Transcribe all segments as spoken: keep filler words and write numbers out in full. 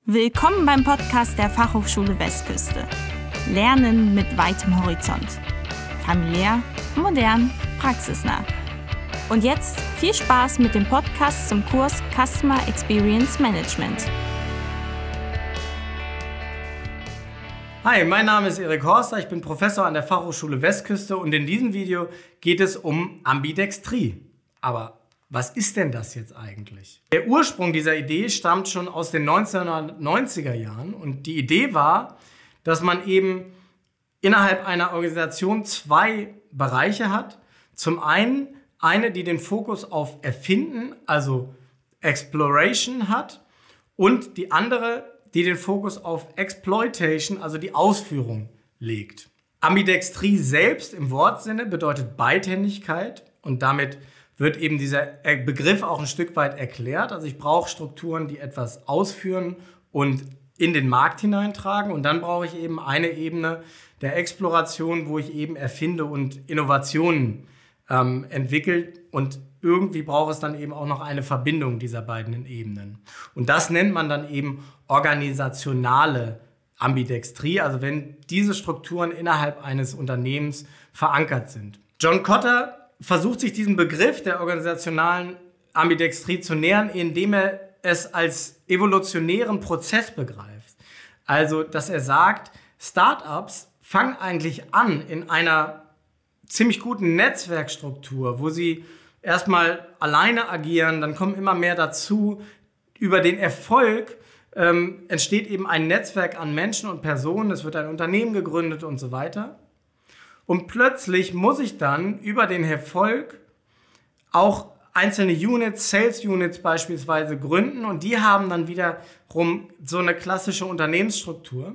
Willkommen beim Podcast der Fachhochschule Westküste. Lernen mit weitem Horizont. Familiär, modern, praxisnah. Und jetzt viel Spaß mit dem Podcast zum Kurs Customer Experience Management. Hi, mein Name ist Erik Horster, ich bin Professor an der Fachhochschule Westküste und in diesem Video geht es um Ambidextrie. Aber was ist denn das jetzt eigentlich? Der Ursprung dieser Idee stammt schon aus den neunzehnhundertneunziger Jahren und die Idee war, dass man eben innerhalb einer Organisation zwei Bereiche hat. Zum einen eine, die den Fokus auf Erfinden, also Exploration hat, und die andere, die den Fokus auf Exploitation, also die Ausführung, legt. Ambidextrie selbst im Wortsinne bedeutet Beidhändigkeit und damit wird eben dieser Begriff auch ein Stück weit erklärt. Also ich brauche Strukturen, die etwas ausführen und in den Markt hineintragen. Und dann brauche ich eben eine Ebene der Exploration, wo ich eben erfinde und Innovationen ähm, entwickle. Und irgendwie braucht es dann eben auch noch eine Verbindung dieser beiden Ebenen. Und das nennt man dann eben organisationale Ambidextrie, also wenn diese Strukturen innerhalb eines Unternehmens verankert sind. John Kotter versucht sich diesen Begriff der organisationalen Ambidextrie zu nähern, indem er es als evolutionären Prozess begreift. Also, dass er sagt, Startups fangen eigentlich an in einer ziemlich guten Netzwerkstruktur, wo sie erstmal alleine agieren, dann kommen immer mehr dazu. Über den Erfolg ähm, entsteht eben ein Netzwerk an Menschen und Personen, es wird ein Unternehmen gegründet und so weiter. Und plötzlich muss ich dann über den Erfolg auch einzelne Units, Sales Units beispielsweise gründen und die haben dann wiederum so eine klassische Unternehmensstruktur.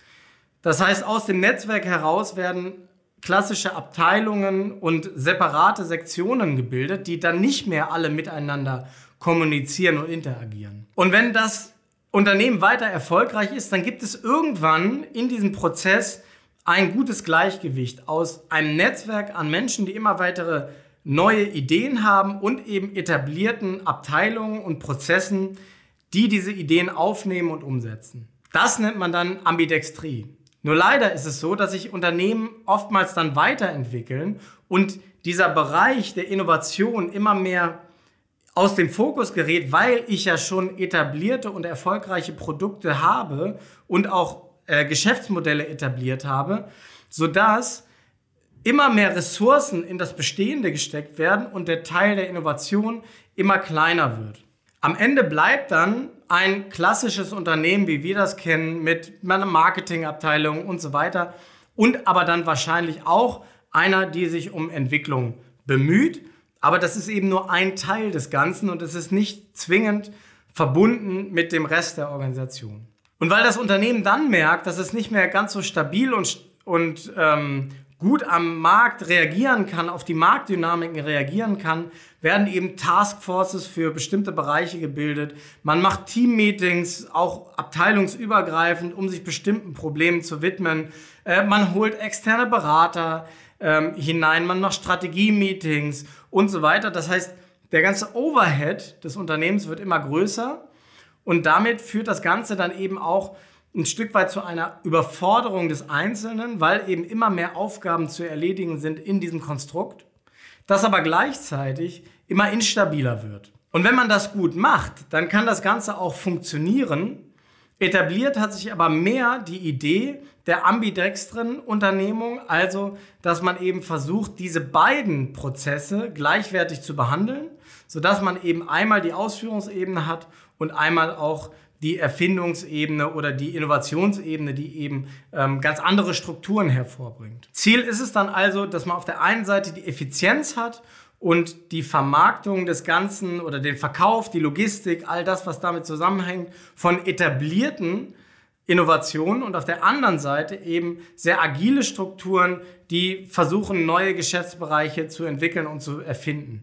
Das heißt, aus dem Netzwerk heraus werden klassische Abteilungen und separate Sektionen gebildet, die dann nicht mehr alle miteinander kommunizieren und interagieren. Und wenn das Unternehmen weiter erfolgreich ist, dann gibt es irgendwann in diesem Prozess ein gutes Gleichgewicht aus einem Netzwerk an Menschen, die immer weitere neue Ideen haben und eben etablierten Abteilungen und Prozessen, die diese Ideen aufnehmen und umsetzen. Das nennt man dann Ambidextrie. Nur leider ist es so, dass sich Unternehmen oftmals dann weiterentwickeln und dieser Bereich der Innovation immer mehr aus dem Fokus gerät, weil ich ja schon etablierte und erfolgreiche Produkte habe und auch äh, Geschäftsmodelle etabliert habe, sodass immer mehr Ressourcen in das Bestehende gesteckt werden und der Teil der Innovation immer kleiner wird. Am Ende bleibt dann ein klassisches Unternehmen, wie wir das kennen, mit einer Marketingabteilung und so weiter und aber dann wahrscheinlich auch einer, die sich um Entwicklung bemüht. Aber das ist eben nur ein Teil des Ganzen und es ist nicht zwingend verbunden mit dem Rest der Organisation. Und weil das Unternehmen dann merkt, dass es nicht mehr ganz so stabil und, und ähm, gut am Markt reagieren kann, auf die Marktdynamiken reagieren kann, werden eben Taskforces für bestimmte Bereiche gebildet. Man macht Teammeetings, auch abteilungsübergreifend, um sich bestimmten Problemen zu widmen. Äh, man holt externe Berater ähm, hinein, man macht Strategie-Meetings und so weiter. Das heißt, der ganze Overhead des Unternehmens wird immer größer. Und damit führt das Ganze dann eben auch ein Stück weit zu einer Überforderung des Einzelnen, weil eben immer mehr Aufgaben zu erledigen sind in diesem Konstrukt, das aber gleichzeitig immer instabiler wird. Und wenn man das gut macht, dann kann das Ganze auch funktionieren. Etabliert hat sich aber mehr die Idee der ambidextren Unternehmung, also dass man eben versucht, diese beiden Prozesse gleichwertig zu behandeln, sodass man eben einmal die Ausführungsebene hat und einmal auch die Erfindungsebene oder die Innovationsebene, die eben ähm, ganz andere Strukturen hervorbringt. Ziel ist es dann also, dass man auf der einen Seite die Effizienz hat und die Vermarktung des Ganzen oder den Verkauf, die Logistik, all das, was damit zusammenhängt, von etablierten Innovationen und auf der anderen Seite eben sehr agile Strukturen, die versuchen, neue Geschäftsbereiche zu entwickeln und zu erfinden.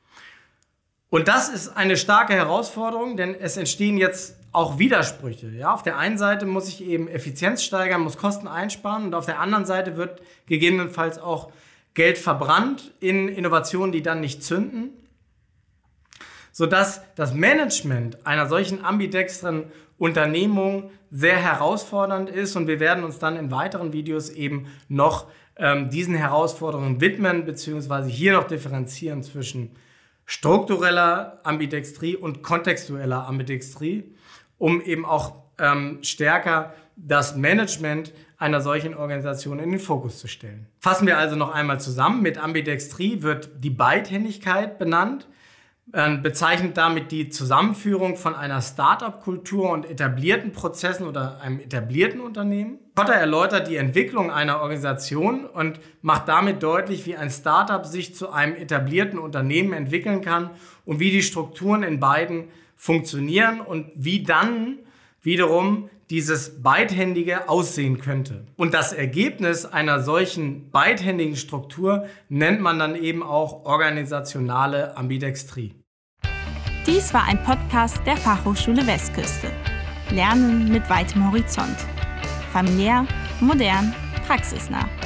Und das ist eine starke Herausforderung, denn es entstehen jetzt auch Widersprüche. Ja, auf der einen Seite muss ich eben Effizienz steigern, muss Kosten einsparen und auf der anderen Seite wird gegebenenfalls auch Geld verbrannt in Innovationen, die dann nicht zünden. sodass das Management einer solchen ambidextren Unternehmung sehr herausfordernd ist und wir werden uns dann in weiteren Videos eben noch ähm, diesen Herausforderungen widmen, beziehungsweise hier noch differenzieren zwischen struktureller Ambidextrie und kontextueller Ambidextrie, um eben auch ähm, stärker das Management einer solchen Organisation in den Fokus zu stellen. Fassen wir also noch einmal zusammen. Mit Ambidextrie wird die Beidhändigkeit benannt, äh, bezeichnet damit die Zusammenführung von einer Start-up-Kultur und etablierten Prozessen oder einem etablierten Unternehmen. Kotter erläutert die Entwicklung einer Organisation und macht damit deutlich, wie ein Start-up sich zu einem etablierten Unternehmen entwickeln kann und wie die Strukturen in beiden funktionieren und wie dann wiederum dieses Beidhändige aussehen könnte. Und das Ergebnis einer solchen beidhändigen Struktur nennt man dann eben auch organisationale Ambidextrie. Dies war ein Podcast der Fachhochschule Westküste. Lernen mit weitem Horizont. Familiär, modern, praxisnah.